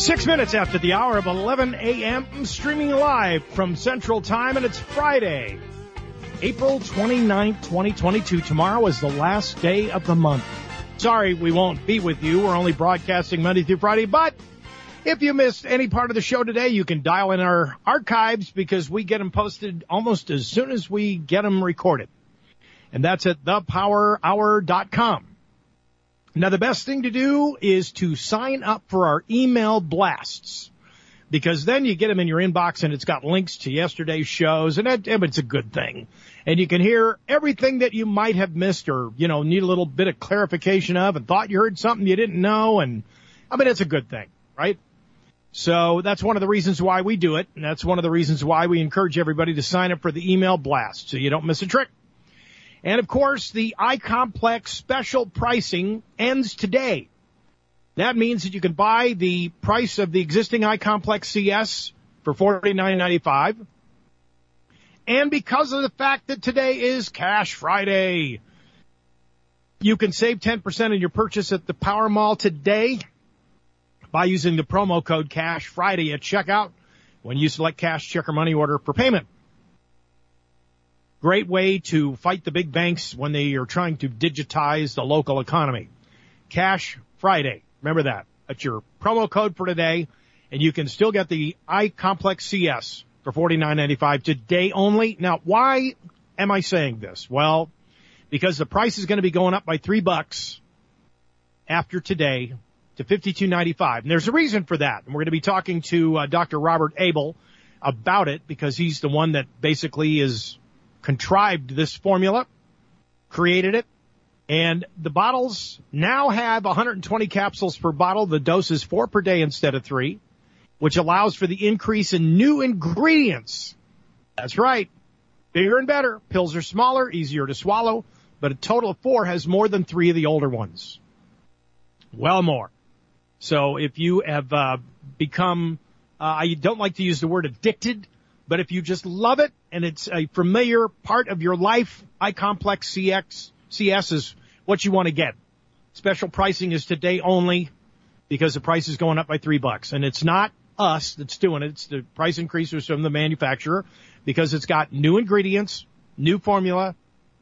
6 minutes after the hour of 11 a.m., streaming live from Central Time, and it's Friday, April 29th, 2022. Tomorrow is the last day of the month. Sorry, we won't be with you. We're only broadcasting Monday through Friday, but if you missed any part of the show today, you can dial in our archives because we get them posted almost as soon as we get them recorded. And that's at thepowerhour.com. Now, the best thing to do is to sign up for our email blasts, because then you get them in your inbox and it's got links to yesterday's shows, and it's a good thing. And you can hear everything that you might have missed or, need a little bit of clarification of and thought you heard something you didn't know. And it's a good thing, right? So that's one of the reasons why we do it. And that's one of the reasons why we encourage everybody to sign up for the email blast so you don't miss a trick. And, of course, the iComplex special pricing ends today. That means that you can buy the price of the existing iComplex CS for $49.95. And because of the fact that today is Cash Friday, you can save 10% on your purchase at the Power Mall today by using the promo code Cash Friday at checkout when you select cash, check, or money order for payment. Great way to fight the big banks when they are trying to digitize the local economy. Cash Friday. Remember that. That's your promo code for today, and you can still get the iComplex CS for $49.95 today only. Now, why am I saying this? Well, because the price is going to be going up by $3 after today to $52.95. And there's a reason for that. And we're going to be talking to Dr. Robert Abel about it, because he's the one that basically is contrived this formula, created it, and the bottles now have 120 capsules per bottle. The dose is 4 per day instead of 3, which allows for the increase in new ingredients. That's right. Bigger and better. Pills are smaller, easier to swallow, but a total of 4 has more than 3 of the older ones. Well, more. So if you have become, I don't like to use the word addicted, but if you just love it and it's a familiar part of your life, iComplex CS is what you want to get. Special pricing is today only because the price is going up by $3. And it's not us that's doing it. It's the price increases from the manufacturer, because it's got new ingredients, new formula.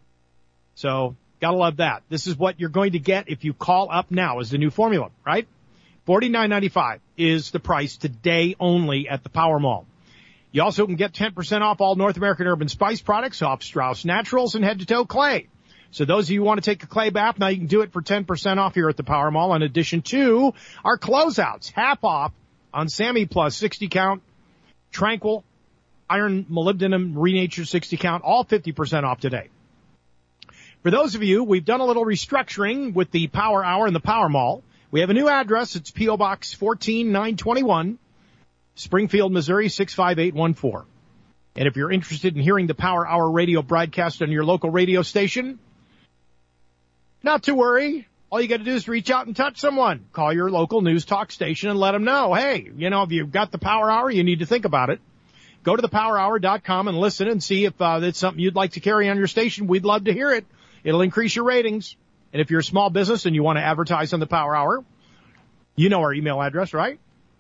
So gotta love that. This is what you're going to get if you call up now, is the new formula, right? $49.95 is the price today only at the Power Mall. You also can get 10% off all North American Urban Spice products off Strauss Naturals and Head to Toe Clay. So those of you who want to take a clay bath, now you can do it for 10% off here at the Power Mall, in addition to our closeouts, half off on Sammy Plus 60 count, Tranquil, Iron Molybdenum Renature 60 count, all 50% off today. For those of you, we've done a little restructuring with the Power Hour and the Power Mall. We have a new address. It's P.O. Box 14921. Springfield, Missouri, 65814. And if you're interested in hearing the Power Hour radio broadcast on your local radio station, not to worry. All you got to do is reach out and touch someone. Call your local news talk station and let them know, hey, if you've got the Power Hour, you need to think about it. Go to thepowerhour.com and listen and see if it's something you'd like to carry on your station. We'd love to hear it. It'll increase your ratings. And if you're a small business and you want to advertise on the Power Hour, you know our email address, right?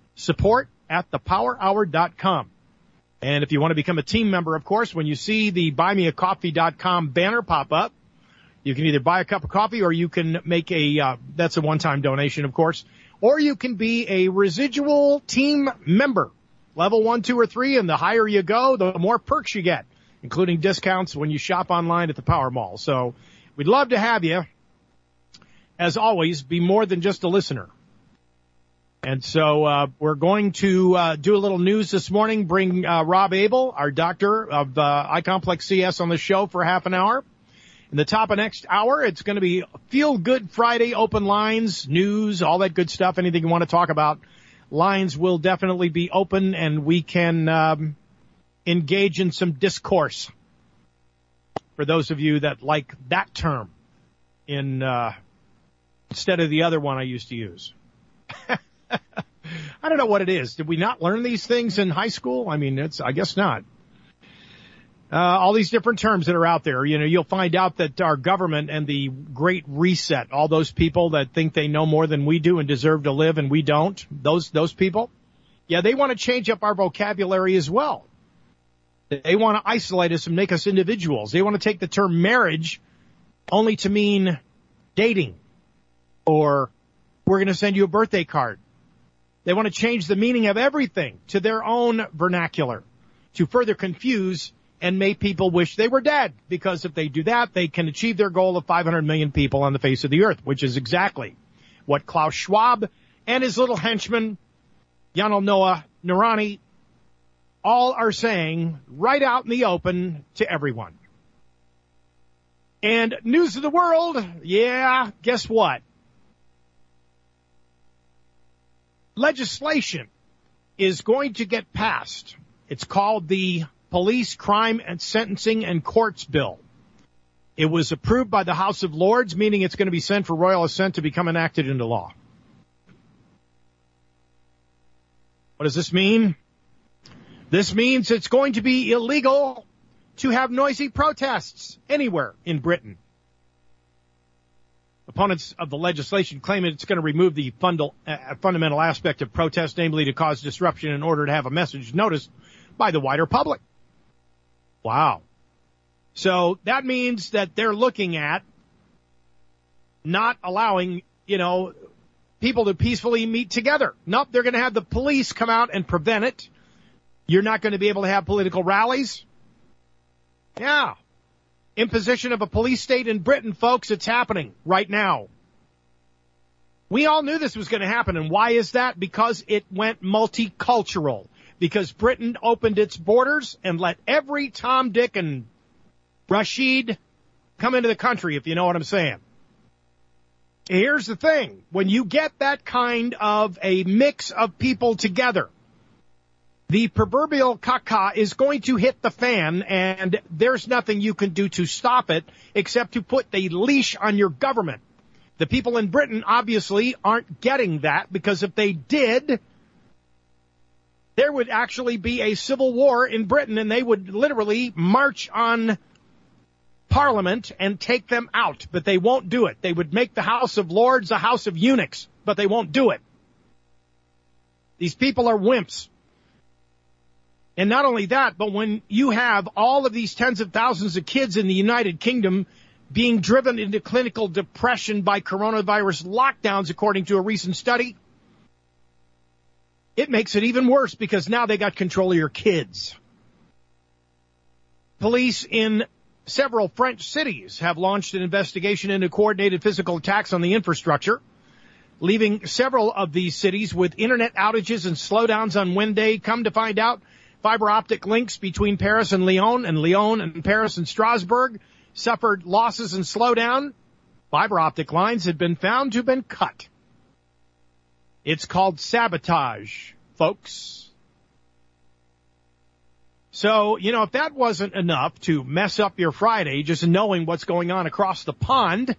support@thepowerhour.com. And if you want to become a team member, of course, when you see the buymeacoffee.com banner pop up, you can either buy a cup of coffee, or you can make that's a one-time donation, of course, or you can be a residual team member, level 1, 2, or 3, and the higher you go, the more perks you get, including discounts when you shop online at the Power Mall. So we'd love to have you. As always, be more than just a listener. And so we're going to do a little news this morning, bring Rob Abel, our doctor of iComplex CS, on the show for half an hour. In the top of next hour, it's going to be Feel Good Friday, open lines, news, all that good stuff, anything you want to talk about. Lines will definitely be open, and we can engage in some discourse, for those of you that like that term instead of the other one I used to use. I don't know what it is. Did we not learn these things in high school? I guess not. all these different terms that are out there. You know, you'll find out that our government and the Great Reset, all those people that think they know more than we do and deserve to live and we don't, those people, yeah, they want to change up our vocabulary as well. They want to isolate us and make us individuals. They want to take the term marriage only to mean dating, or we're going to send you a birthday card. They want to change the meaning of everything to their own vernacular to further confuse and make people wish they were dead, because if they do that, they can achieve their goal of 500 million people on the face of the earth, which is exactly what Klaus Schwab and his little henchman, Yuval Noah Harari, all are saying right out in the open to everyone. And news of the world, yeah, guess what? Legislation is going to get passed. It's called the Police, Crime, and Sentencing and Courts Bill. It was approved by the House of Lords, meaning it's going to be sent for royal assent to become enacted into law. What does this mean? This means it's going to be illegal to have noisy protests anywhere in Britain. Opponents of the legislation claim it's going to remove the fundamental aspect of protest, namely to cause disruption in order to have a message noticed by the wider public. Wow. So that means that they're looking at not allowing, people to peacefully meet together. Nope, they're going to have the police come out and prevent it. You're not going to be able to have political rallies. Yeah. Imposition of a police state in Britain, folks. It's happening right now. We all knew this was going to happen. And why is that? Because it went multicultural. Because Britain opened its borders and let every Tom, Dick, and Rashid come into the country, if you know what I'm saying. Here's the thing. When you get that kind of a mix of people together, the proverbial caca is going to hit the fan, and there's nothing you can do to stop it except to put the leash on your government. The people in Britain obviously aren't getting that, because if they did, there would actually be a civil war in Britain, and they would literally march on Parliament and take them out, but they won't do it. They would make the House of Lords a house of eunuchs, but they won't do it. These people are wimps. And not only that, but when you have all of these tens of thousands of kids in the United Kingdom being driven into clinical depression by coronavirus lockdowns, according to a recent study, it makes it even worse, because now they got control of your kids. Police in several French cities have launched an investigation into coordinated physical attacks on the infrastructure, leaving several of these cities with internet outages and slowdowns on Wednesday. Come to find out, fiber optic links between Paris and Lyon and Paris and Strasbourg suffered losses and slowdown. Fiber optic lines had been found to have been cut. It's called sabotage, folks. So, if that wasn't enough to mess up your Friday, just knowing what's going on across the pond,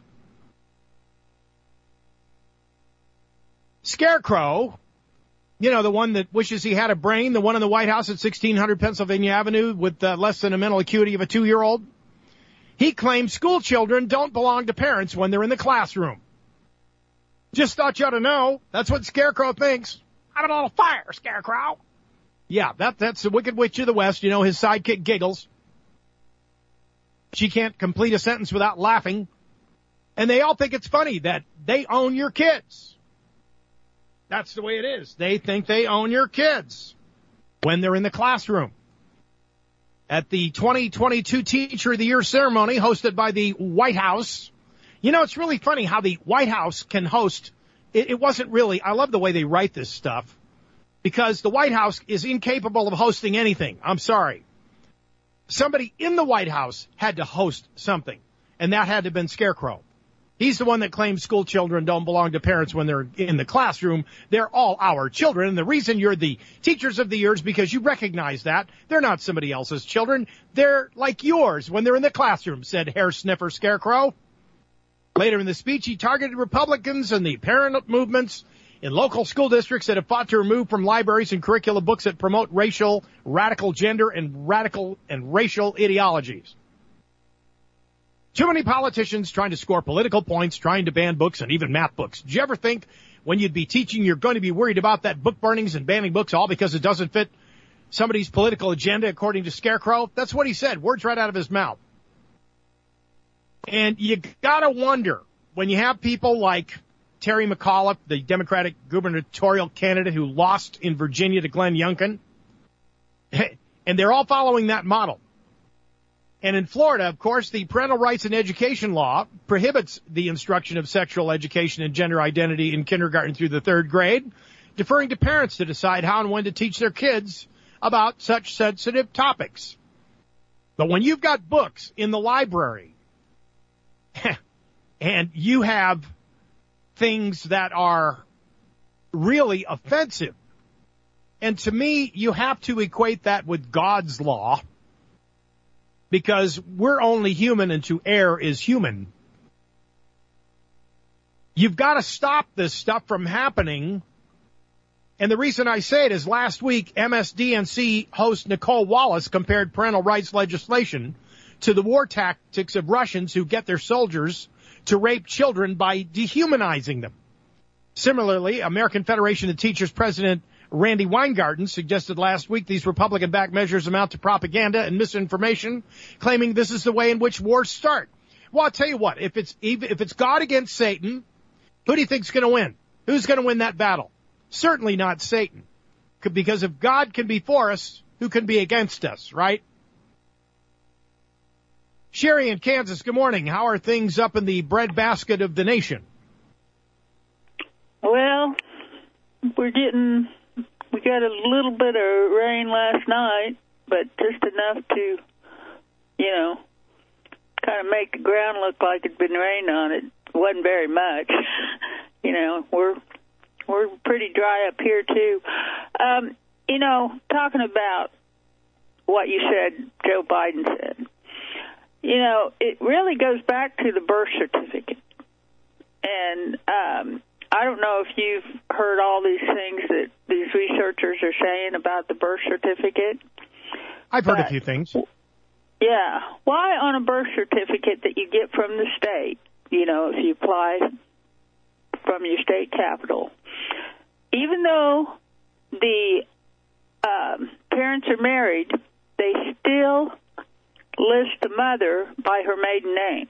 Scarecrow, the one that wishes he had a brain, the one in the White House at 1600 Pennsylvania Avenue with less than a mental acuity of a 2-year-old, he claims school children don't belong to parents when they're in the classroom. Just thought you ought to know. That's what Scarecrow thinks. I'm an on fire, Scarecrow. Yeah, that's the Wicked Witch of the West. His sidekick giggles. She can't complete a sentence without laughing. And they all think it's funny that they own your kids. That's the way it is. They think they own your kids when they're in the classroom. At the 2022 Teacher of the Year ceremony hosted by the White House, it's really funny how the White House can host. It wasn't really, I love the way they write this stuff, because the White House is incapable of hosting anything. I'm sorry. Somebody in the White House had to host something, and that had to have been Scarecrow. He's the one that claims school children don't belong to parents when they're in the classroom. They're all our children, and the reason you're the Teachers of the Year is because you recognize that. They're not somebody else's children. They're like yours when they're in the classroom, said hair sniffer Scarecrow. Later in the speech, he targeted Republicans and the parent movements in local school districts that have fought to remove from libraries and curriculum books that promote racial, radical gender, and radical and racial ideologies. Too many politicians trying to score political points, trying to ban books and even math books. Did you ever think when you'd be teaching you're going to be worried about that book burnings and banning books all because it doesn't fit somebody's political agenda, according to Scarecrow? That's what he said. Words right out of his mouth. And you gotta wonder, when you have people like Terry McAuliffe, the Democratic gubernatorial candidate who lost in Virginia to Glenn Youngkin, and they're all following that model. And in Florida, of course, the parental rights and education law prohibits the instruction of sexual education and gender identity in kindergarten through the third grade, deferring to parents to decide how and when to teach their kids about such sensitive topics. But when you've got books in the library and you have things that are really offensive, and to me, you have to equate that with God's law, because we're only human and to err is human. You've got to stop this stuff from happening. And the reason I say it is last week, MSDNC host Nicole Wallace compared parental rights legislation to the war tactics of Russians who get their soldiers to rape children by dehumanizing them. Similarly, American Federation of Teachers President Randy Weingarten suggested last week these Republican-backed measures amount to propaganda and misinformation, claiming this is the way in which wars start. Well, I'll tell you what, if it's God against Satan, who do you think's going to win? Who's going to win that battle? Certainly not Satan. Because if God can be for us, who can be against us, right? Sherry in Kansas, good morning. How are things up in the breadbasket of the nation? Well, we got a little bit of rain last night, but just enough to, kind of make the ground look like it'd been rained on. It wasn't very much. We're pretty dry up here too. Talking about what you said, Joe Biden said, it really goes back to the birth certificate. And I don't know if you've heard all these things that these researchers are saying about the birth certificate. I've heard a few things. Yeah. Why on a birth certificate that you get from the state, if you apply from your state capital, even though the parents are married, they still list the mother by her maiden name,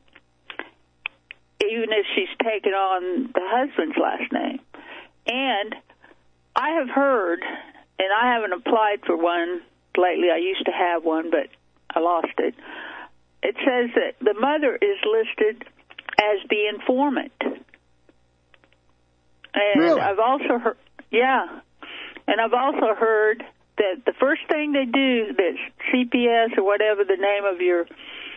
even if she's taken on the husband's last name. And I have heard, and I haven't applied for one lately. I used to have one, but I lost it. It says that the mother is listed as the informant. And really? I've also heard, and I've also heard that the first thing they do, that CPS or whatever the name of your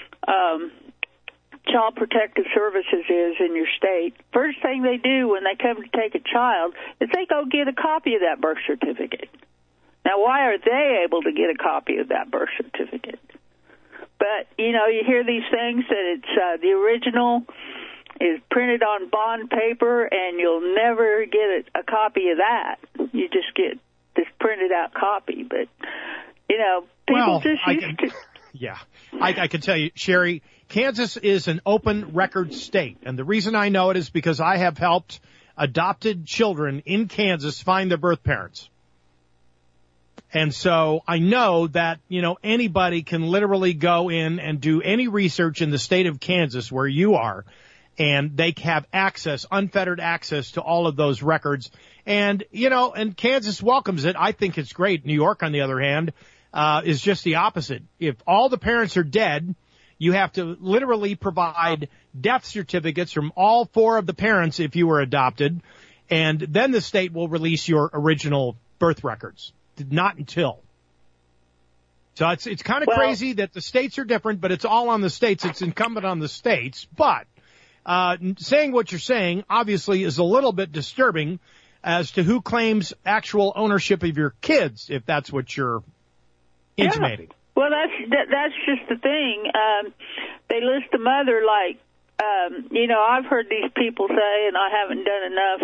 Child Protective Services is in your state, first thing they do when they come to take a child is they go get a copy of that birth certificate. Now, why are they able to get a copy of that birth certificate? But, you hear these things that it's the original is printed on bond paper, and you'll never get a copy of that. You just get this printed out copy. But, people just used to... Yeah, I can tell you, Sherry, Kansas is an open record state. And the reason I know it is because I have helped adopted children in Kansas find their birth parents. And so I know that, anybody can literally go in and do any research in the state of Kansas where you are, and they have access, unfettered access to all of those records. And, and Kansas welcomes it. I think it's great. New York, on the other hand, is just the opposite. If all the parents are dead, you have to literally provide death certificates from all four of the parents if you were adopted, and then the state will release your original birth records. Not until. So it's kind of crazy that the states are different, but it's all on the states. It's incumbent on the states. But saying what you're saying obviously is a little bit disturbing as to who claims actual ownership of your kids, if that's what you're intimating. Well, that's just the thing. They list the mother like, I've heard these people say, and I haven't done enough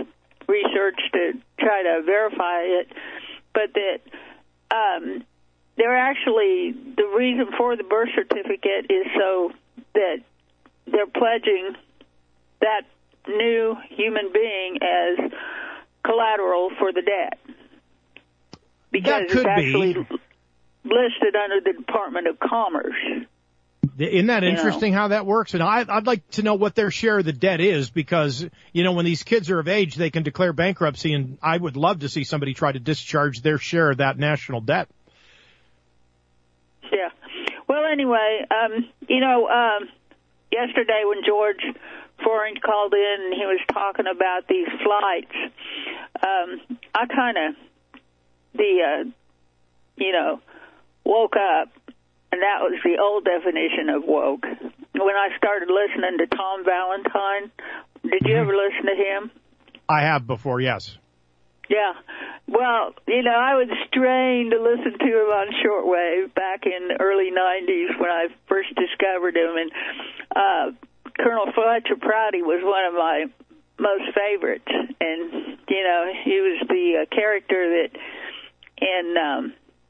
research to try to verify it, but that they're actually, the reason for the birth certificate is so that they're pledging that new human being as collateral for the debt. Because it's actually listed under the Department of Commerce. Isn't that interesting how that works? And I'd like to know what their share of the debt is, because, when these kids are of age, they can declare bankruptcy, and I would love to see somebody try to discharge their share of that national debt. Yeah. Well, anyway, yesterday when George Foreign called in and he was talking about these flights, I kind of, woke up, and that was the old definition of woke. When I started listening to Tom Valentine, did you ever listen to him? I have before, yes. Yeah. Well, I was strained to listen to him on shortwave back in the early 90s when I first discovered him, and Colonel Fletcher Prouty was one of my most favorites, and, he was the character that in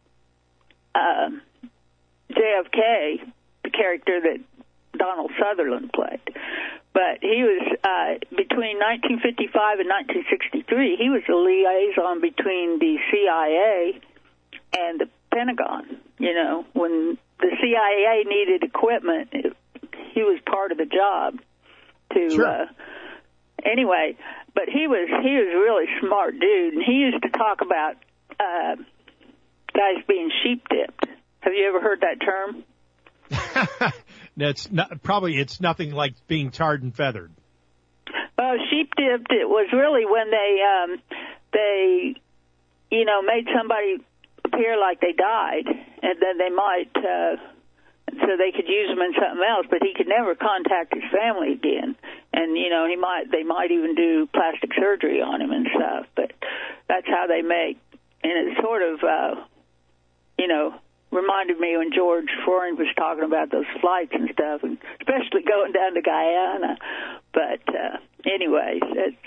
JFK, the character that Donald Sutherland played. But he was, between 1955 and 1963, he was the liaison between the CIA and the Pentagon. When the CIA needed equipment, he was part of the job to, sure. Anyway, but he was a really smart dude, and he used to talk about guys being sheep-dipped. Have you ever heard that term? It's nothing like being tarred and feathered. Well, sheep-dipped, it was really when they made somebody appear like they died, and then they might, so they could use them in something else, but he could never contact his family again. And, they might even do plastic surgery on him and stuff, but that's how they make. And it sort of, reminded me when George Foreign was talking about those flights and stuff, and especially going down to Guyana. But anyways, it's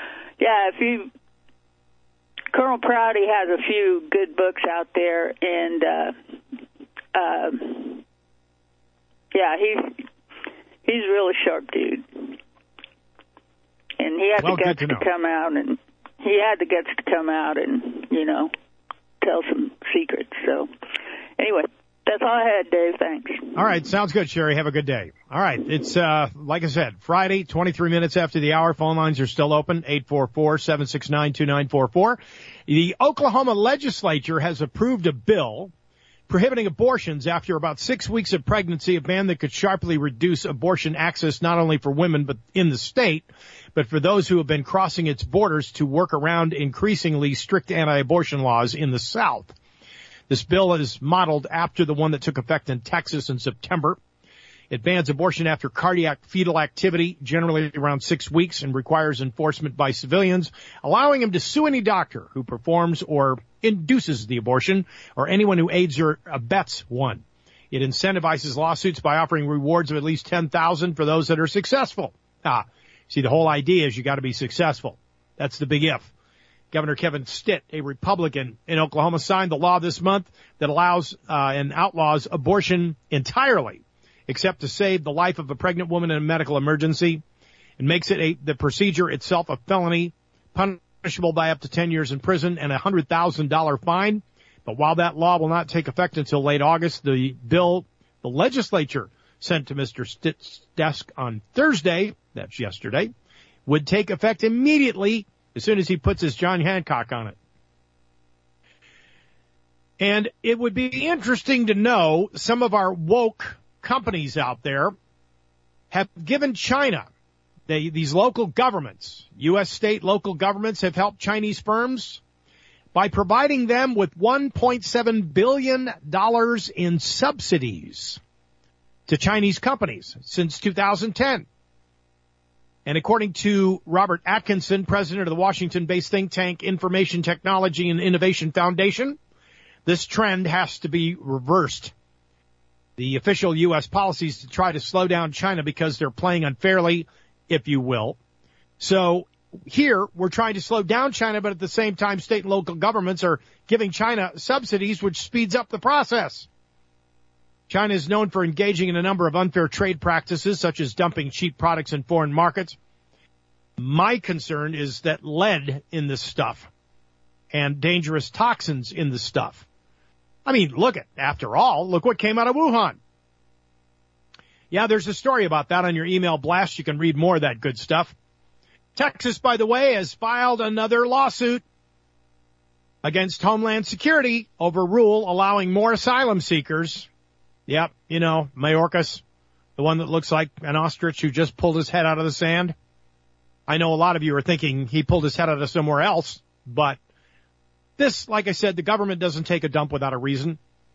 Colonel Prouty has a few good books out there, and he's a really sharp dude, and he had the guts to come out, and tell some secrets. So. Anyway, that's all I had, Dave. Thanks. All right. Sounds good, Sherry. Have a good day. All right. It's, like I said, Friday, 23 minutes after the hour. Phone lines are still open, 844-769-2944. The Oklahoma legislature has approved a bill prohibiting abortions after about 6 weeks of pregnancy, a ban that could sharply reduce abortion access not only for women but in the state, but for those who have been crossing its borders to work around increasingly strict anti-abortion laws in the South. This bill is modeled after the one that took effect in Texas in September. It bans abortion after cardiac fetal activity, generally around 6 weeks, and requires enforcement by civilians, allowing them to sue any doctor who performs or induces the abortion or anyone who aids or abets one. It incentivizes lawsuits by offering rewards of at least $10,000 for those that are successful. See, the whole idea is you got to be successful. That's the big if. Governor Kevin Stitt, a Republican in Oklahoma, signed the law this month that allows and outlaws abortion entirely, except to save the life of a pregnant woman in a medical emergency, and makes it the procedure itself a felony, punishable by up to 10 years in prison and a $100,000 fine. But while that law will not take effect until late August, the bill the legislature sent to Mr. Stitt's desk on Thursday, that's yesterday, would take effect immediately as soon as he puts his John Hancock on it. And it would be interesting to know some of our woke companies out there have given China, these local governments, U.S. state local governments have helped Chinese firms by providing them with $1.7 billion in subsidies to Chinese companies since 2010. And according to Robert Atkinson, president of the Washington-based think tank Information Technology and Innovation Foundation, this trend has to be reversed. The official U.S. policies to try to slow down China because they're playing unfairly, if you will. So here we're trying to slow down China, but at the same time, state and local governments are giving China subsidies, which speeds up the process. China is known for engaging in a number of unfair trade practices, such as dumping cheap products in foreign markets. My concern is that lead in this stuff and dangerous toxins in the stuff. I mean, after all, look what came out of Wuhan. Yeah, there's a story about that on your email blast. You can read more of that good stuff. Texas, by the way, has filed another lawsuit against Homeland Security over rule allowing more asylum seekers. Yep, Mayorkas, the one that looks like an ostrich who just pulled his head out of the sand. I know a lot of you are thinking he pulled his head out of somewhere else, but this, like I said, the government doesn't take a dump without a reason.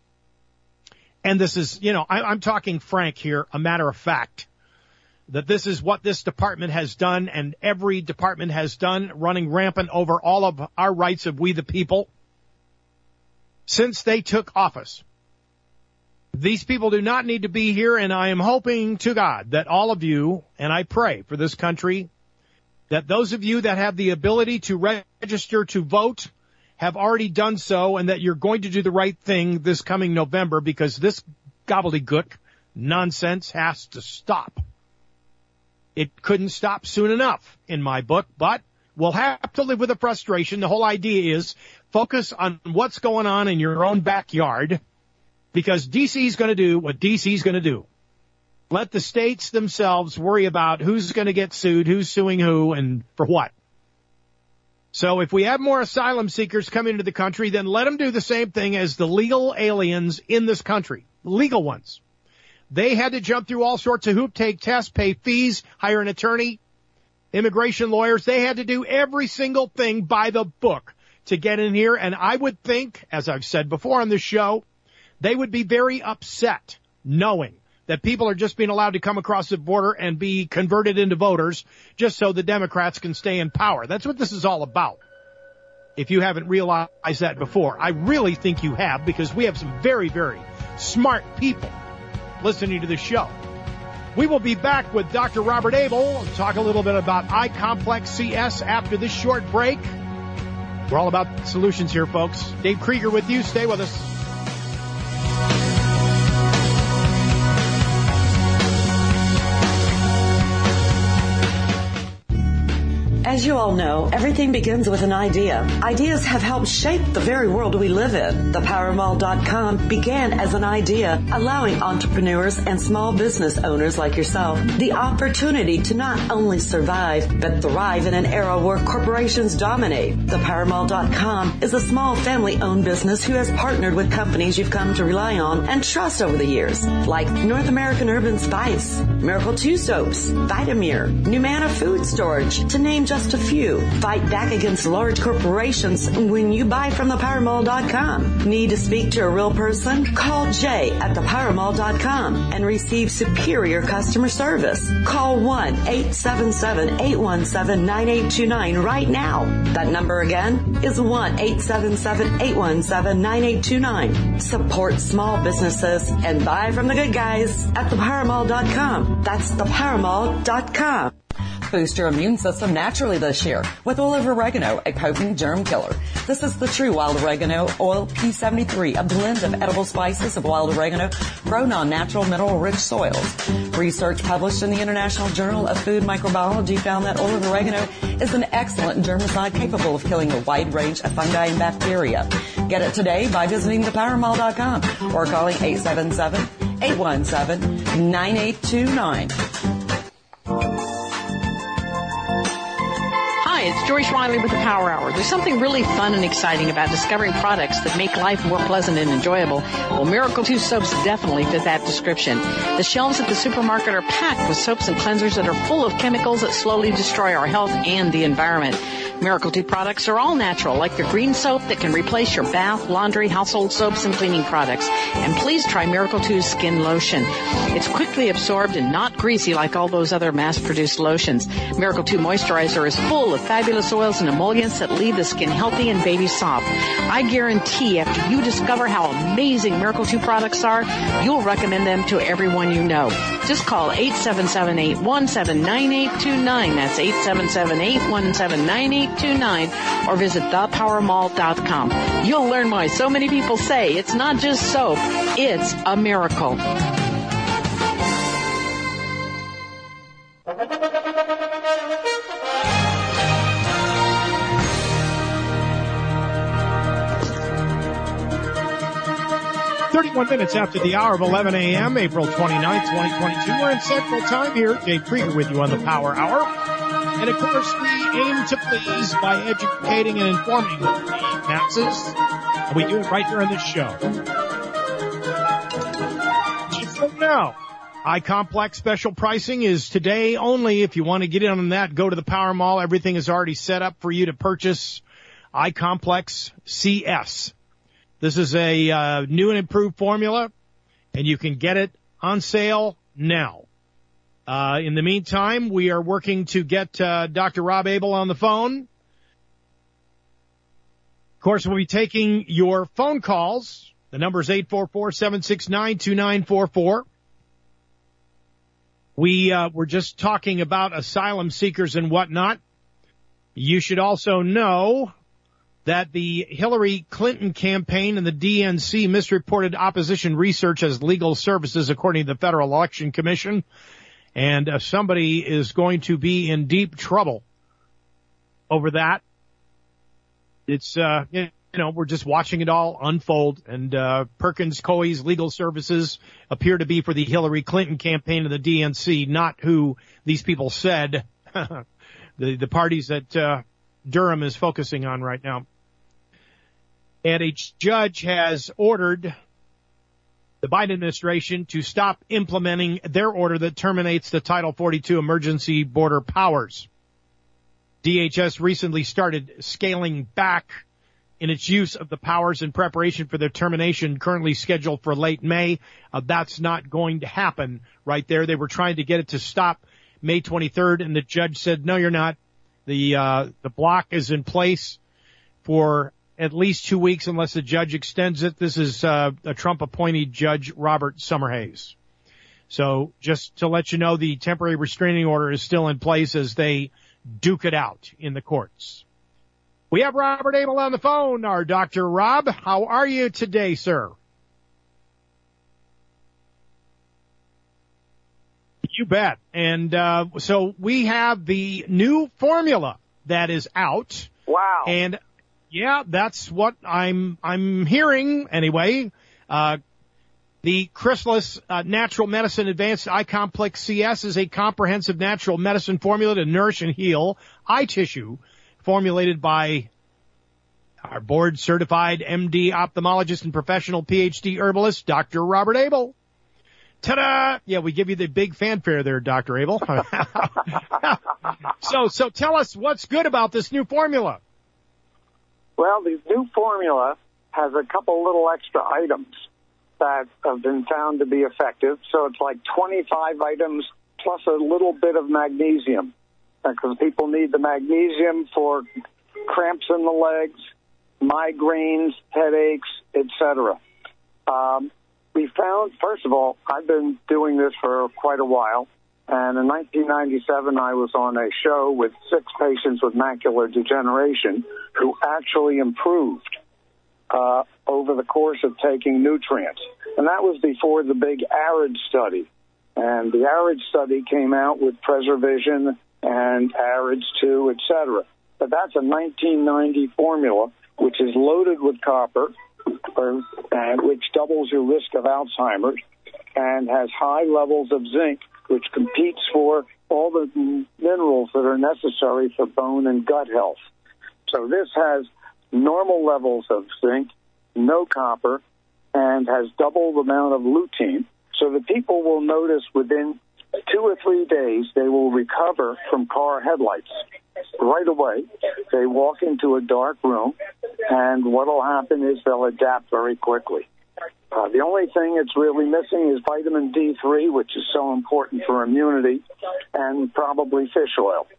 And this is, I'm talking frank here, a matter of fact, that this is what this department has done and every department has done, running rampant over all of our rights of we the people since they took office. These people do not need to be here, and I am hoping to God that all of you, and I pray for this country, that those of you that have the ability to register to vote have already done so, and that you're going to do the right thing this coming November, because this gobbledygook nonsense has to stop. It couldn't stop soon enough, in my book, but we'll have to live with the frustration. The whole idea is focus on what's going on in your own backyard, because D.C.'s going to do what D.C.'s going to do. Let the states themselves worry about who's going to get sued, who's suing who, and for what. So if we have more asylum seekers coming into the country, then let them do the same thing as the legal aliens in this country, legal ones. They had to jump through all sorts of hoop, take tests, pay fees, hire an attorney, immigration lawyers. They had to do every single thing by the book to get in here. And I would think, as I've said before on this show, they would be very upset knowing that people are just being allowed to come across the border and be converted into voters just so the Democrats can stay in power. That's what this is all about. If you haven't realized that before, I really think you have, because we have some very, very smart people listening to this show. We will be back with Dr. Robert Abel and talk a little bit about I-Complex CS after this short break. We're all about solutions here, folks. Dave Krieger with you. Stay with us. As you all know, everything begins with an idea. Ideas have helped shape the very world we live in. ThePowerMall.com began as an idea, allowing entrepreneurs and small business owners like yourself the opportunity to not only survive, but thrive in an era where corporations dominate. ThePowerMall.com is a small family-owned business who has partnered with companies you've come to rely on and trust over the years, like North American Urban Spice, Miracle 2 Soaps, Vitamir, Numana Food Storage, to name just a few. Fight back against large corporations when you buy from ThePowerMall.com. Need to speak to a real person? Call Jay at ThePowerMall.com and receive superior customer service. Call 1-877-817-9829 right now. That number again is 1-877-817-9829. Support small businesses and buy from the good guys at ThePowerMall.com. That's ThePowerMall.com. Boost your immune system naturally this year with oil of oregano, a potent germ killer. This is the true wild oregano oil P73, a blend of edible spices of wild oregano grown on natural mineral-rich soils. Research published in the International Journal of Food Microbiology found that oil of oregano is an excellent germicide capable of killing a wide range of fungi and bacteria. Get it today by visiting thepowermall.com or calling 877-817-9829. It's Joyce Riley with the Power Hour. There's something really fun and exciting about discovering products that make life more pleasant and enjoyable. Well, Miracle 2 soaps definitely fit that description. The shelves at the supermarket are packed with soaps and cleansers that are full of chemicals that slowly destroy our health and the environment. Miracle 2 products are all natural, like the green soap that can replace your bath, laundry, household soaps, and cleaning products. And please try Miracle 2's skin lotion. It's quickly absorbed and not greasy like all those other mass-produced lotions. Miracle 2 moisturizer is full of fabulous oils and emollients that leave the skin healthy and baby soft. I guarantee after you discover how amazing Miracle 2 products are, you'll recommend them to everyone you know. Just call 877-817-9829. That's 877-817-9829, or visit thepowermall.com. You'll learn why so many people say it's not just soap, it's a miracle. Minutes after the hour of 11 a.m., April 29th, 2022. We're in Central Time here. Dave Krieger with you on the Power Hour. And, of course, we aim to please by educating and informing the masses. And we do it right here on this show. Just so you know, iComplex special pricing is today only. If you want to get in on that, go to the Power Mall. Everything is already set up for you to purchase iComplex CS. This is a new and improved formula, and you can get it on sale now. In the meantime, we are working to get Dr. Rob Abel on the phone. Of course, we'll be taking your phone calls. The number is 844-769-2944. We're just talking about asylum seekers and whatnot. You should also know that the Hillary Clinton campaign and the DNC misreported opposition research as legal services, according to the Federal Election Commission. And somebody is going to be in deep trouble over that. It's, we're just watching it all unfold. And Perkins Coie's legal services appear to be for the Hillary Clinton campaign and the DNC, not who these people said, the parties that Durham is focusing on right now. And a judge has ordered the Biden administration to stop implementing their order that terminates the Title 42 emergency border powers. DHS recently started scaling back in its use of the powers in preparation for their termination, currently scheduled for late May. That's not going to happen right there. They were trying to get it to stop May 23rd, and the judge said, no, you're not. The block is in place for at least 2 weeks unless the judge extends it. This is a Trump-appointed Judge Robert Summerhays. So just to let you know, the temporary restraining order is still in place as they duke it out in the courts. We have Robert Abel on the phone, our Dr. Rob. How are you today, sir? You bet. And so we have the new formula that is out. Wow. And yeah, that's what I'm hearing anyway. The Chrysalis Natural Medicine Advanced iComplex CS is a comprehensive natural medicine formula to nourish and heal eye tissue, formulated by our board-certified MD ophthalmologist and professional PhD herbalist, Dr. Robert Abel. Ta-da! Yeah, we give you the big fanfare there, Dr. Abel. So tell us what's good about this new formula. Well, the new formula has a couple little extra items that have been found to be effective. So it's like 25 items plus a little bit of magnesium, because people need the magnesium for cramps in the legs, migraines, headaches, etc. We found, first of all, I've been doing this for quite a while, and in 1997 I was on a show with 6 patients with macular degeneration who actually improved over the course of taking nutrients. And that was before the big ARID study. And the ARID study came out with Preservision and ARIDS 2, etc. But that's a 1990 formula, which is loaded with copper, which doubles your risk of Alzheimer's, and has high levels of zinc, which competes for all the minerals that are necessary for bone and gut health. So this has normal levels of zinc, no copper, and has double the amount of lutein. So the people will notice within 2 or 3 days they will recover from car headlights. Right away, they walk into a dark room, and what will happen is they'll adapt very quickly. The only thing it's really missing is vitamin D3, which is so important for immunity, and probably fish oil.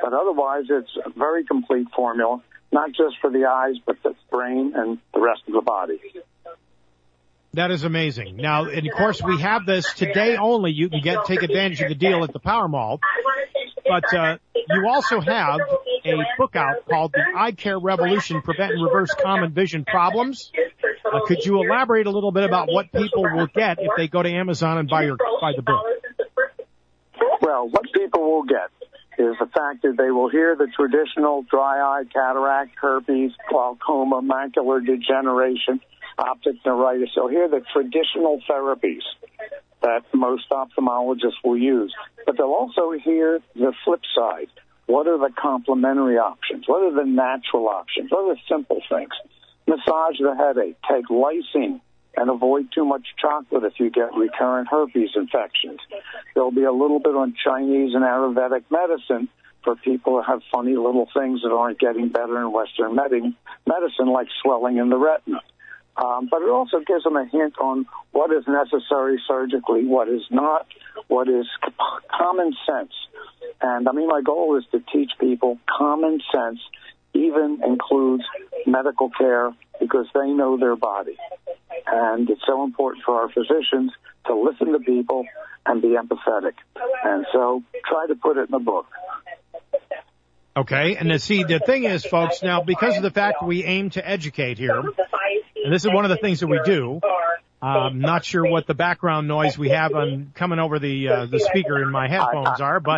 But otherwise, it's a very complete formula, not just for the eyes, but the brain and the rest of the body. That is amazing. Now, and of course, we have this today only. You can take advantage of the deal at the Power Mall. But you also have a book out called The Eye Care Revolution, Prevent and Reverse Common Vision Problems. Could you elaborate a little bit about what people will get if they go to Amazon and buy the book? Well, what people will get is the fact that they will hear the traditional dry eye, cataract, herpes, glaucoma, macular degeneration, optic neuritis. They'll hear the traditional therapies that most ophthalmologists will use. But they'll also hear the flip side. What are the complementary options? What are the natural options? What are the simple things? Massage the headache. Take lysine and avoid too much chocolate if you get recurrent herpes infections. There'll be a little bit on Chinese and Ayurvedic medicine for people who have funny little things that aren't getting better in Western medicine, like swelling in the retina. But it also gives them a hint on what is necessary surgically, what is not, what is common sense. And, my goal is to teach people common sense even includes medical care because they know their body. And it's so important for our physicians to listen to people and be empathetic. And so try to put it in the book. Okay, and the thing is, folks, now, because of the fact we aim to educate here, and this is one of the things that we do, I'm not sure what the background noise we have coming over the speaker in my headphones are, but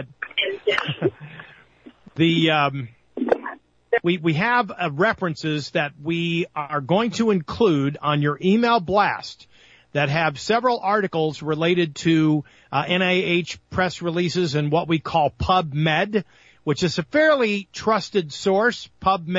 we have references that we are going to include on your email blast that have several articles related to NIH press releases and what we call PubMed, which is a fairly trusted source,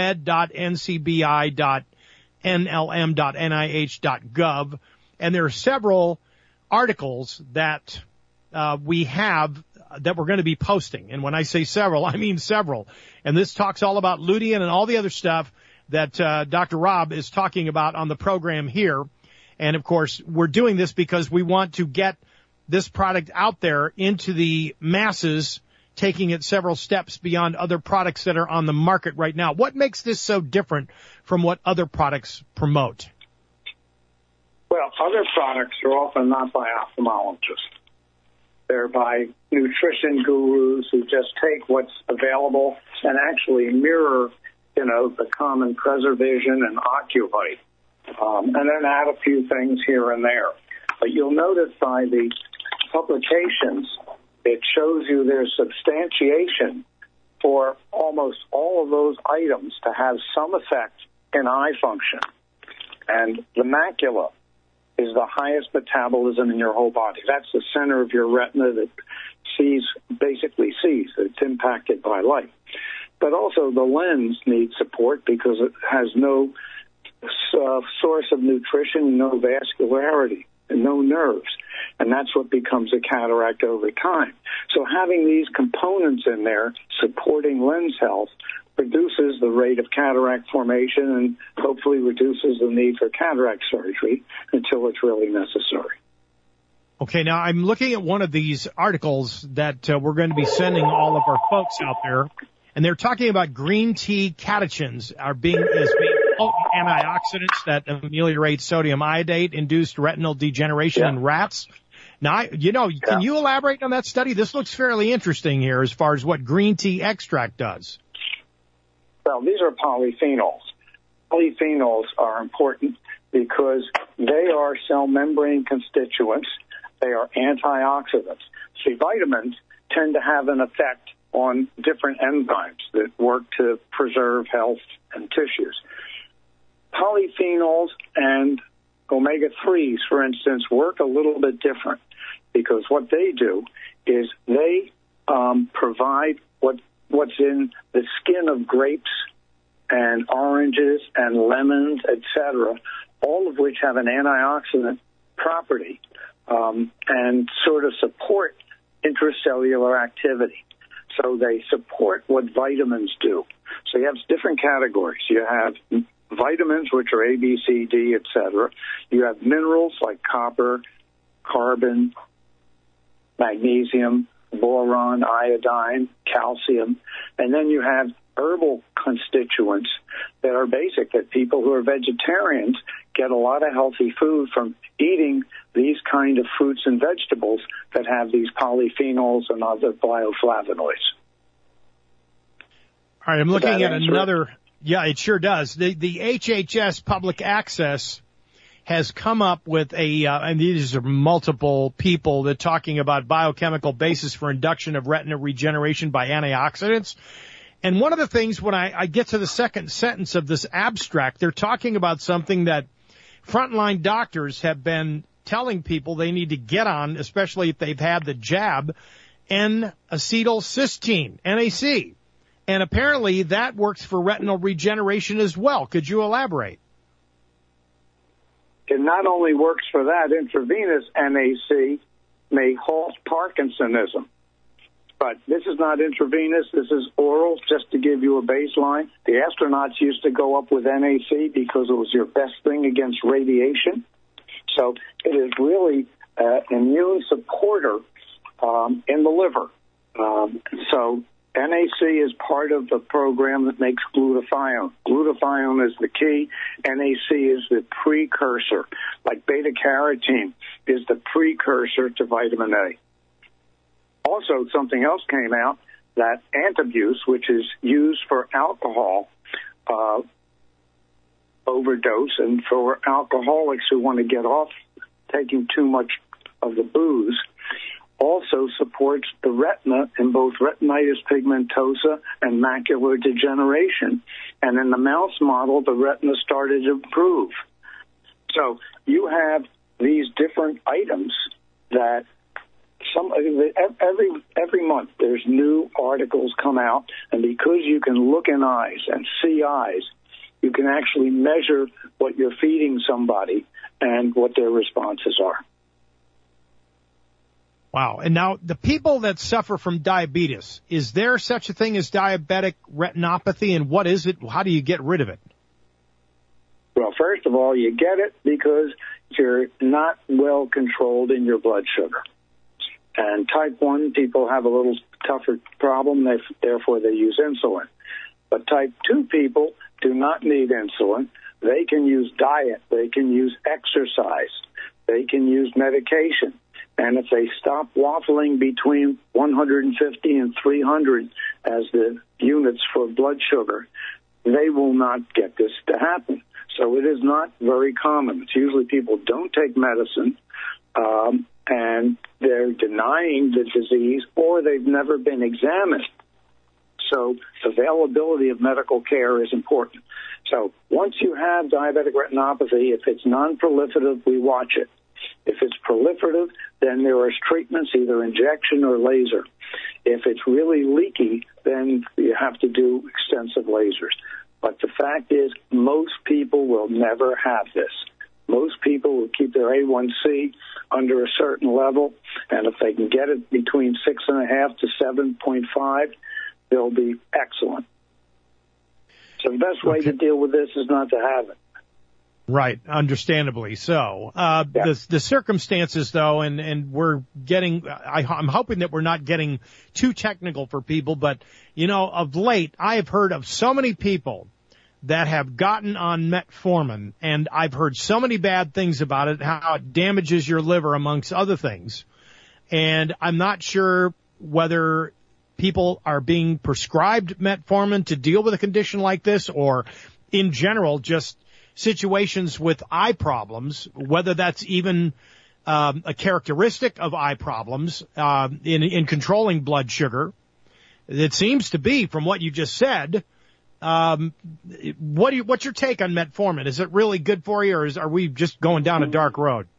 pubmed.ncbi.nlm.nih.gov. And there are several articles that we have that we're going to be posting. And when I say several, I mean several. And this talks all about lutein and all the other stuff that Dr. Rob is talking about on the program here. And, of course, we're doing this because we want to get this product out there into the masses, taking it several steps beyond other products that are on the market right now. What makes this so different from what other products promote? Well, other products are often not by ophthalmologists. They're by nutrition gurus who just take what's available and actually mirror, the common Preservision and Ocuvite, and then add a few things here and there. But you'll notice by the publications, it shows you there's substantiation for almost all of those items to have some effect in eye function. And the macula is the highest metabolism in your whole body. That's the center of your retina that basically sees. It's impacted by light. But also the lens needs support because it has no source of nutrition, no vascularity, and no nerves. And that's what becomes a cataract over time. So having these components in there supporting lens health reduces the rate of cataract formation and hopefully reduces the need for cataract surgery until it's really necessary. Okay, now I'm looking at one of these articles that we're going to be sending all of our folks out there, and they're talking about green tea catechins as being potent antioxidants that ameliorate sodium iodate-induced retinal degeneration in rats. Now, can you elaborate on that study? This looks fairly interesting here as far as what green tea extract does. Well, these are polyphenols. Polyphenols are important because they are cell membrane constituents. They are antioxidants. See, vitamins tend to have an effect on different enzymes that work to preserve health and tissues. Polyphenols and omega-3s, for instance, work a little bit different because what they do is they provide what's in the skin of grapes and oranges and lemons, etc., all of which have an antioxidant property and sort of support intracellular activity. So they support what vitamins do. So you have different categories. You have vitamins, which are A, B, C, D, etc. You have minerals like copper, carbon, magnesium, boron, iodine, calcium, and then you have herbal constituents that are basic, that people who are vegetarians get a lot of healthy food from eating these kind of fruits and vegetables that have these polyphenols and other bioflavonoids. All right, I'm looking at another. Yeah, it sure does. The HHS Public Access has come up with and these are multiple people that are talking about biochemical basis for induction of retina regeneration by antioxidants. And one of the things when I get to the second sentence of this abstract, they're talking about something that frontline doctors have been telling people they need to get on, especially if they've had the jab, N-acetylcysteine, NAC. And apparently that works for retinal regeneration as well. Could you elaborate? It not only works for that, intravenous NAC may halt Parkinsonism. But this is not intravenous. This is oral, just to give you a baseline. The astronauts used to go up with NAC because it was your best thing against radiation. So it is really an immune supporter in the liver. So NAC is part of the program that makes glutathione. Glutathione is the key. NAC is the precursor, like beta-carotene is the precursor to vitamin A. Also, something else came out, that Antabuse, which is used for alcohol overdose, and for alcoholics who want to get off taking too much of the booze, also supports the retina in both retinitis pigmentosa and macular degeneration. And in the mouse model, the retina started to improve. So you have these different items that every month there's new articles come out, and because you can look in eyes and see eyes, you can actually measure what you're feeding somebody and what their responses are. Wow. And now the people that suffer from diabetes, is there such a thing as diabetic retinopathy, and what is it? How do you get rid of it? Well, first of all, you get it because you're not well controlled in your blood sugar. And type 1 people have a little tougher problem, therefore they use insulin. But type 2 people do not need insulin. They can use diet. They can use exercise. They can use medication. And if they stop waffling between 150 and 300 as the units for blood sugar, they will not get this to happen. So it is not very common. It's usually people don't take medicine, and they're denying the disease, or they've never been examined. So availability of medical care is important. So once you have diabetic retinopathy, if it's non-proliferative, we watch it. If it's proliferative, then there are treatments, either injection or laser. If it's really leaky, then you have to do extensive lasers. But the fact is, most people will never have this. Most people will keep their A1C under a certain level, and if they can get it between 6.5 to 7.5, they'll be excellent. So the best way to deal with this is not to have it. Right, understandably so. The circumstances, though, and we're getting, I'm hoping that we're not getting too technical for people, but, of late, I have heard of so many people that have gotten on metformin, and I've heard so many bad things about it, how it damages your liver, amongst other things. And I'm not sure whether people are being prescribed metformin to deal with a condition like this, or in general, just situations with eye problems, whether that's even a characteristic of eye problems in controlling blood sugar. It seems to be, from what you just said. What's your take on metformin? Is it really good for you, or are we just going down a dark road?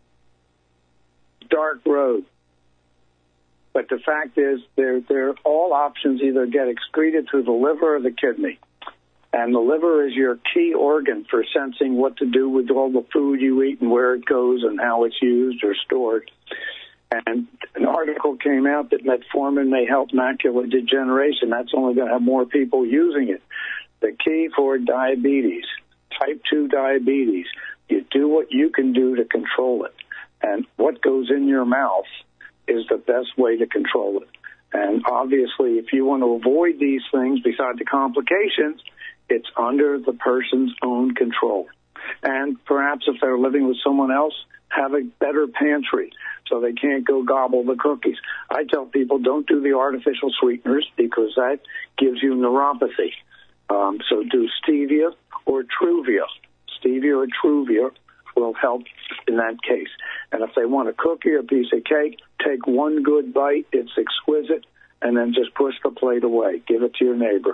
Dark road. But the fact is, they're all options either get excreted through the liver or the kidney. And the liver is your key organ for sensing what to do with all the food you eat and where it goes and how it's used or stored. And an article came out that metformin may help macular degeneration. That's only going to have more people using it. The key for diabetes, type 2 diabetes, you do what you can do to control it. And what goes in your mouth is the best way to control it. And obviously, if you want to avoid these things, besides the complications, it's under the person's own control. And perhaps if they're living with someone else, have a better pantry so they can't go gobble the cookies. I tell people don't do the artificial sweeteners because that gives you neuropathy. So do stevia or Truvia. Stevia or Truvia will help in that case. And if they want a cookie or a piece of cake, take one good bite. It's exquisite. And then just push the plate away. Give it to your neighbor.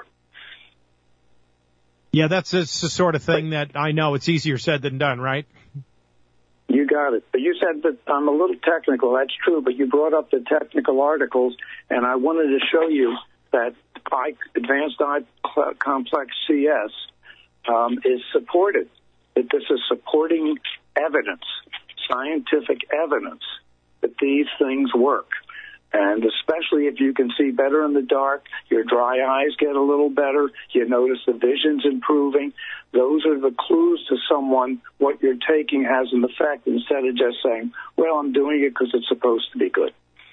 Yeah, that's the sort of thing that I know it's easier said than done, right? You got it. But you said that I'm a little technical. That's true. But you brought up the technical articles, and I wanted to show you that advanced eye complex CS is supported. That this is supporting evidence, scientific evidence, that these things work. And especially if you can see better in the dark, your dry eyes get a little better, you notice the vision's improving. Those are the clues to someone what you're taking has an effect instead of just saying, well, I'm doing it because it's supposed to be good.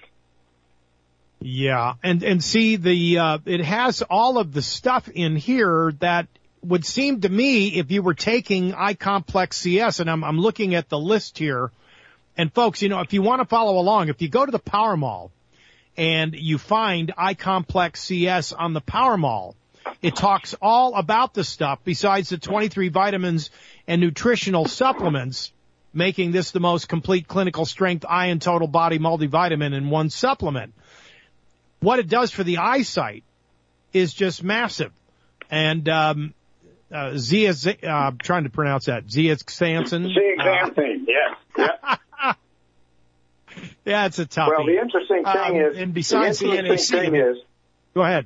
Yeah, and see, it has all of the stuff in here that would seem to me if you were taking iComplex CS, and I'm looking at the list here, and folks, if you want to follow along, if you go to the Power Mall, and you find iComplex CS on the Power Mall, it talks all about the stuff besides the 23 vitamins and nutritional supplements, making this the most complete clinical strength eye and total body multivitamin in one supplement. What it does for the eyesight is just massive. And I'm trying to pronounce that. Zeaxanthin. Zeaxanthin, yeah. Yeah, it's a toughie. Well, the interesting thing is, and besides the NAC, go ahead.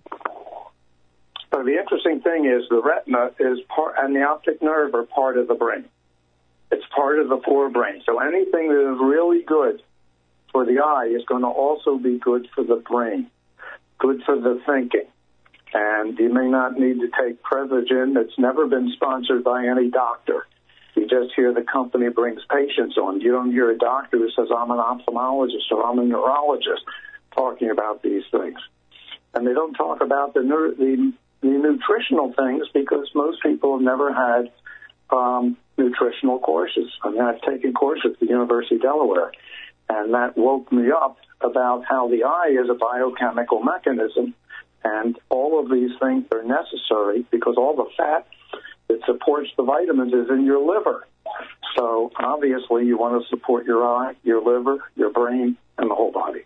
So the interesting thing is the retina is part, and the optic nerve are part of the brain. It's part of the forebrain. So anything that is really good for the eye is going to also be good for the brain, good for the thinking. And you may not need to take Prevagen. It's never been sponsored by any doctor. You just hear the company brings patients on. You don't hear a doctor who says, I'm an ophthalmologist or I'm a neurologist talking about these things. And they don't talk about the nutritional things because most people have never had nutritional courses. I mean, I've taken courses at the University of Delaware, and that woke me up about how the eye is a biochemical mechanism, and all of these things are necessary because all the fat that supports the vitamins is in your liver. So obviously you want to support your eye, your liver, your brain, and the whole body.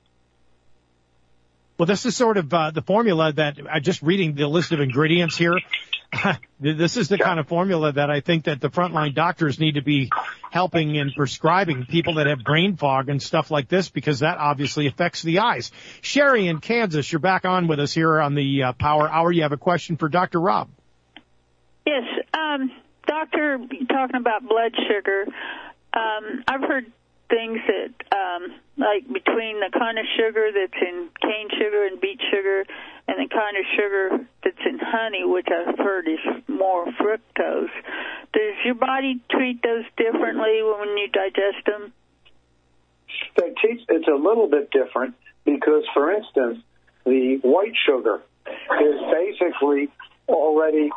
Well, this is sort of the formula that just reading the list of ingredients here. This is the kind of formula that I think that the frontline doctors need to be helping and prescribing people that have brain fog and stuff like this, because that obviously affects the eyes. Sherry in Kansas, you're back on with us here on the Power Hour. You have a question for Dr. Rob. Yes, doctor, talking about blood sugar, I've heard things that, like between the kind of sugar that's in cane sugar and beet sugar and the kind of sugar that's in honey, which I've heard is more fructose, does your body treat those differently when you digest them? It's a little bit different because, for instance, the white sugar is basically already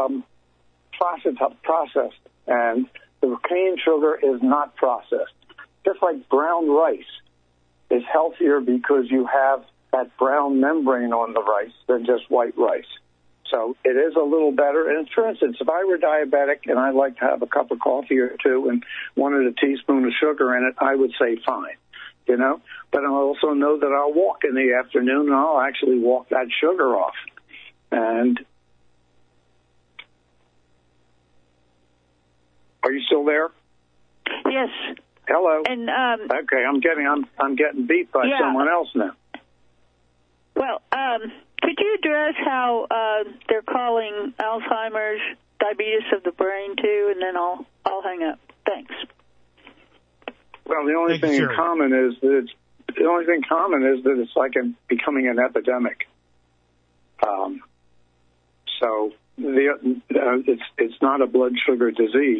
processed, and the cane sugar is not processed. Just like brown rice is healthier because you have that brown membrane on the rice than just white rice. So it is a little better. And for instance, if I were diabetic and I'd like to have a cup of coffee or two and wanted a teaspoon of sugar in it, I would say fine, But I also know that I'll walk in the afternoon and I'll actually walk that sugar off. And are you still there? Yes. Hello. And okay, I'm getting beat by someone else now. Well, could you address how they're calling Alzheimer's diabetes of the brain too, and then I'll hang up. Thanks. Well, the only thing in common is that it's like becoming an epidemic. So it's not a blood sugar disease.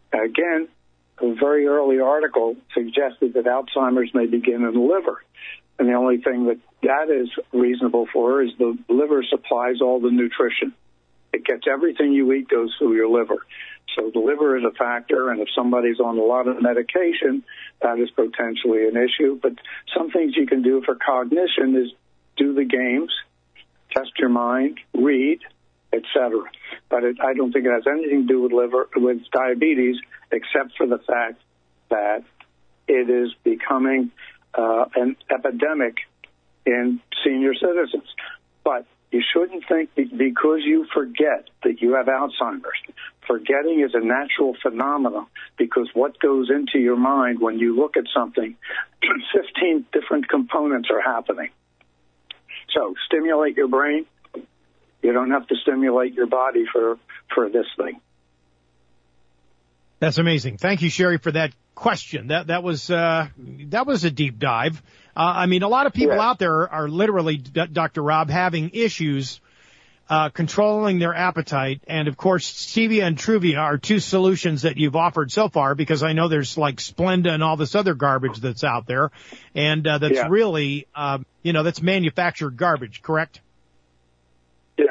Again, a very early article suggested that Alzheimer's may begin in the liver. And the only thing that is reasonable for is the liver supplies all the nutrition. It gets everything you eat goes through your liver. So the liver is a factor, and if somebody's on a lot of medication, that is potentially an issue. But some things you can do for cognition is do the games, test your mind, read, etc. But I don't think it has anything to do with diabetes, except for the fact that it is becoming an epidemic in senior citizens. But you shouldn't think because you forget that you have Alzheimer's. Forgetting is a natural phenomenon because what goes into your mind when you look at something, 15 different components are happening. So stimulate your brain. You don't have to stimulate your body for this thing. That's amazing. Thank you, Sherry, for that question. That was a deep dive. I mean, a lot of people out there are literally, Dr. Rob, having issues controlling their appetite. And, of course, Stevia and Truvia are two solutions that you've offered so far, because I know there's like Splenda and all this other garbage that's out there. And that's really, that's manufactured garbage, correct? Yeah.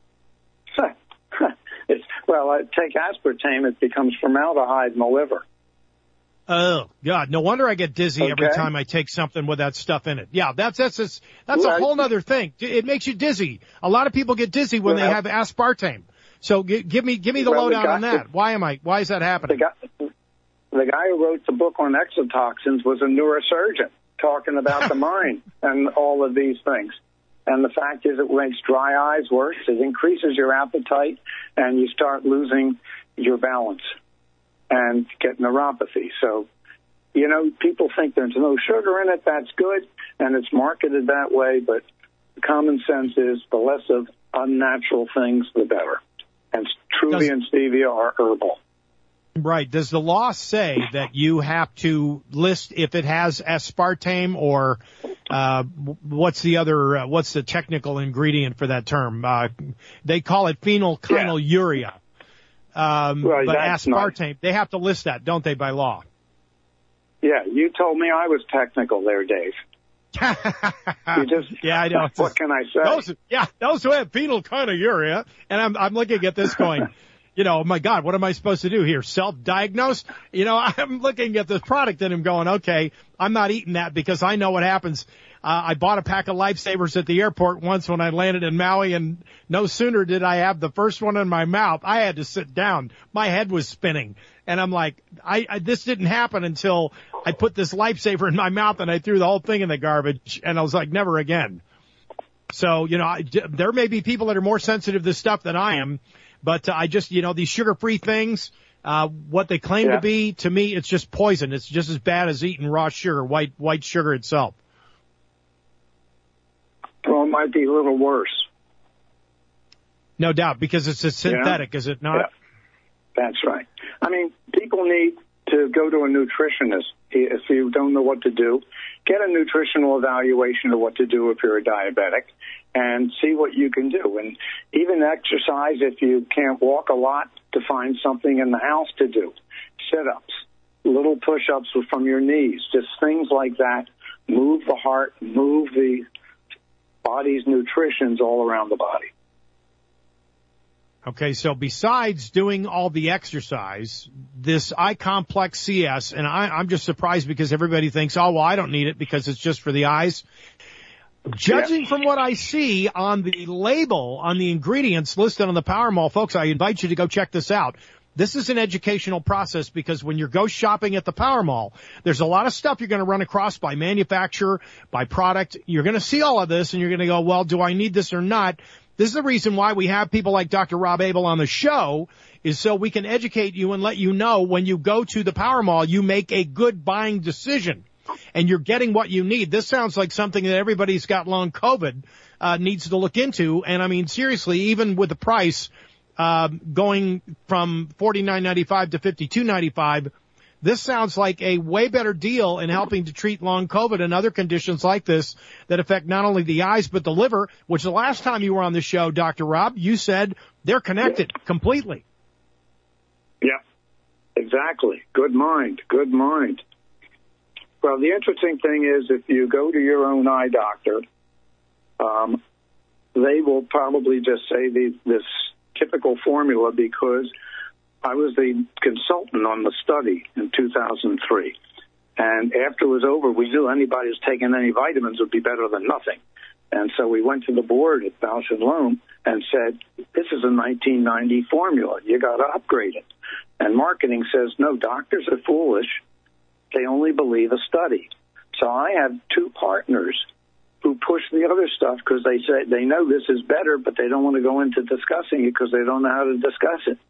Take aspartame, it becomes formaldehyde in the liver. Oh, God. No wonder I get dizzy every time I take something with that stuff in it. Yeah, that's a whole other thing. It makes you dizzy. A lot of people get dizzy when they have aspartame. So give me the lowdown on that. Why is that happening? The guy who wrote the book on exotoxins was a neurosurgeon talking about the mind and all of these things. And the fact is it makes dry eyes worse. It increases your appetite, and you start losing your balance and get neuropathy. So, people think there's no sugar in it. That's good, and it's marketed that way. But common sense is the less of unnatural things, the better. And Truvia and Stevia are herbal. Right. Does the law say that you have to list if it has aspartame or what's the technical ingredient for that term? They call it phenylketonuria. But aspartame, they have to list that, don't they, by law? Yeah, you told me I was technical there, Dave. Yeah, I know. What can I say? Those who have phenylketonuria, and I'm looking at this going, oh my God, what am I supposed to do here? Self-diagnose? I'm looking at this product and I'm going, okay, I'm not eating that because I know what happens. I bought a pack of Lifesavers at the airport once when I landed in Maui, and no sooner did I have the first one in my mouth, I had to sit down. My head was spinning. And I'm like, this didn't happen until I put this Lifesaver in my mouth and I threw the whole thing in the garbage. And I was like, never again. So, there may be people that are more sensitive to this stuff than I am. But I just, these sugar-free things, what they claim to be, to me, it's just poison. It's just as bad as eating raw sugar, white sugar itself. Well, it might be a little worse. No doubt, because it's a synthetic, is it not? Yeah. That's right. I mean, people need to go to a nutritionist if you don't know what to do. Get a nutritional evaluation of what to do if you're a diabetic and see what you can do. And even exercise if you can't walk a lot, to find something in the house to do. Sit-ups, little push-ups from your knees, just things like that. Move the heart, move the body's nutritions all around the body. Okay, so besides doing all the exercise, this I-Complex CS, and I'm just surprised because everybody thinks, oh, well, I don't need it because it's just for the eyes. Judging from what I see on the label, on the ingredients listed on the Power Mall, folks, I invite you to go check this out. This is an educational process because when you go shopping at the Power Mall, there's a lot of stuff you're going to run across by manufacturer, by product. You're going to see all of this and you're going to go, well, do I need this or not? This is the reason why we have people like Dr. Rob Abel on the show, is so we can educate you and let you know when you go to the Power Mall, you make a good buying decision and you're getting what you need. This sounds like something that everybody's got long COVID needs to look into. And I mean, seriously, even with the price going from $49.95 to $52.95, this sounds like a way better deal in helping to treat long COVID and other conditions like this that affect not only the eyes but the liver, which the last time you were on the show, Dr. Rob, you said they're connected completely. Yeah, exactly. Good mind. Well, the interesting thing is if you go to your own eye doctor, they will probably just say this typical formula because I was the consultant on the study in 2003. And after it was over, we knew anybody who's taking any vitamins would be better than nothing. And so we went to the board at Bausch & Lomb and said, this is a 1990 formula. You got to upgrade it. And marketing says, no, doctors are foolish. They only believe a study. So I have two partners who push the other stuff because they say they know this is better, but they don't want to go into discussing it because they don't know how to discuss it.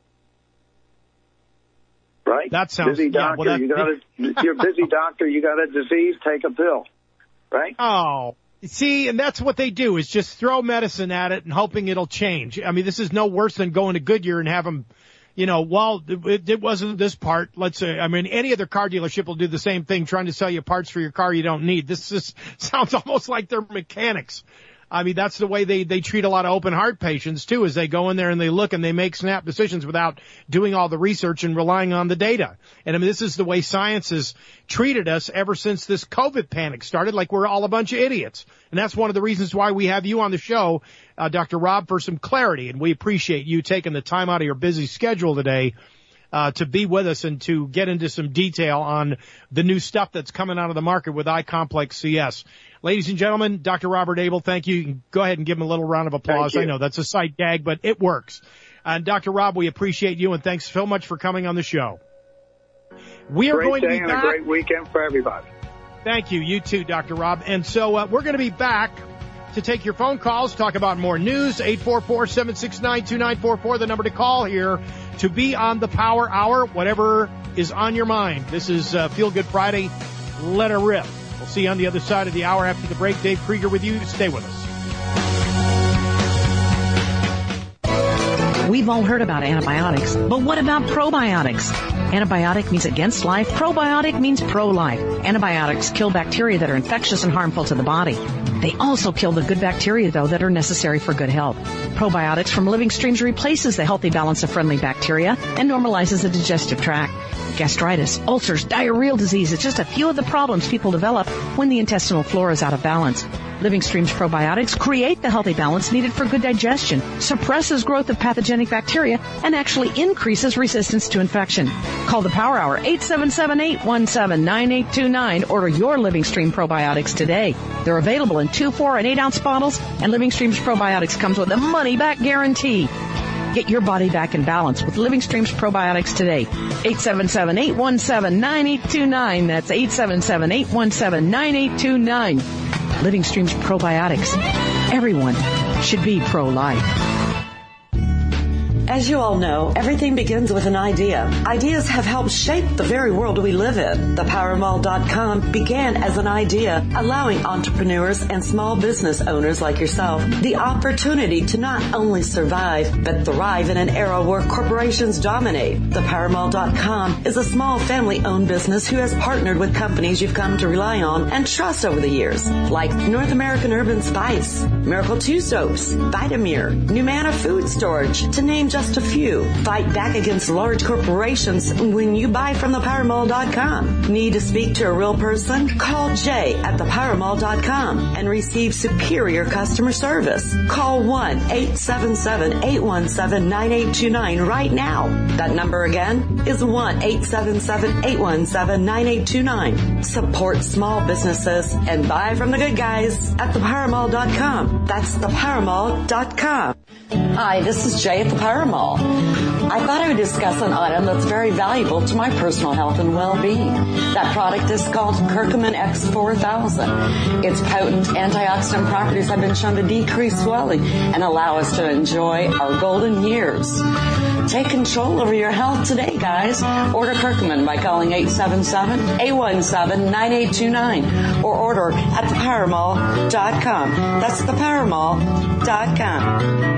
Right? That sounds busy doctor. You're a busy doctor. You got a disease. Take a pill. Right? Oh, see, and that's what they do is just throw medicine at it and hoping it'll change. I mean, this is no worse than going to Goodyear and have them, well, it wasn't this part. Let's say, I mean, any other car dealership will do the same thing, trying to sell you parts for your car you don't need. This just sounds almost like they're mechanics. I mean, that's the way they treat a lot of open heart patients too, is they go in there and they look and they make snap decisions without doing all the research and relying on the data. And I mean, this is the way science has treated us ever since this COVID panic started, like we're all a bunch of idiots. And that's one of the reasons why we have you on the show, Dr. Rob, for some clarity. And we appreciate you taking the time out of your busy schedule today to be with us and to get into some detail on the new stuff that's coming out of the market with iComplex CS. Ladies and gentlemen, Dr. Robert Abel, thank you. You can go ahead and give him a little round of applause. I know that's a sight gag, but it works. And Dr. Rob, we appreciate you, and thanks so much for coming on the show. We are going to be back. A great weekend for everybody. Thank you. You too, Dr. Rob. And so we're going to be back to take your phone calls, talk about more news. 844-769-2944, the number to call here to be on the Power Hour, whatever is on your mind. This is Feel Good Friday. Let her rip. We'll see you on the other side of the hour after the break. Dave Krieger with you. Stay with us. We've all heard about antibiotics, but what about probiotics? Antibiotic means against life. Probiotic means pro-life. Antibiotics kill bacteria that are infectious and harmful to the body. They also kill the good bacteria, though, that are necessary for good health. Probiotics from Living Streams replaces the healthy balance of friendly bacteria and normalizes the digestive tract. Gastritis, ulcers, diarrheal disease, it's just a few of the problems people develop when the intestinal flora is out of balance. Living Streams probiotics create the healthy balance needed for good digestion, suppresses growth of pathogenic bacteria, and actually increases resistance to infection. Call the Power Hour, 877-817-9829. Order your Living Stream probiotics today. They're available in 2, 4, and 8-ounce bottles, and Living Streams probiotics comes with a money-back guarantee. Get your body back in balance with Living Streams probiotics today. 877-817-9829. That's 877-817-9829. Living Streams probiotics. Everyone should be pro-life. As you all know, everything begins with an idea. Ideas have helped shape the very world we live in. ThePowerMall.com began as an idea, allowing entrepreneurs and small business owners like yourself the opportunity to not only survive, but thrive in an era where corporations dominate. ThePowerMall.com is a small family-owned business who has partnered with companies you've come to rely on and trust over the years, like North American Urban Spice, Miracle 2 Soaps, Vitamir, Numana Food Storage, to name just a few. Fight back against large corporations when you buy from ThePowerMall.com. Need to speak to a real person? Call Jay at ThePowerMall.com and receive superior customer service. Call 1-877-817-9829 right now. That number again is 1-877-817-9829. Support small businesses and buy from the good guys at ThePowerMall.com. That's ThePowerMall.com. Hi, this is Jay at the Power Mall. I thought I would discuss an item that's very valuable to my personal health and well-being. That product is called Curcumin X4000. Its potent antioxidant properties have been shown to decrease swelling and allow us to enjoy our golden years. Take control over your health today, guys. Order Curcumin by calling 877-817-9829 or order at thepowermall.com. That's thepowermall.com.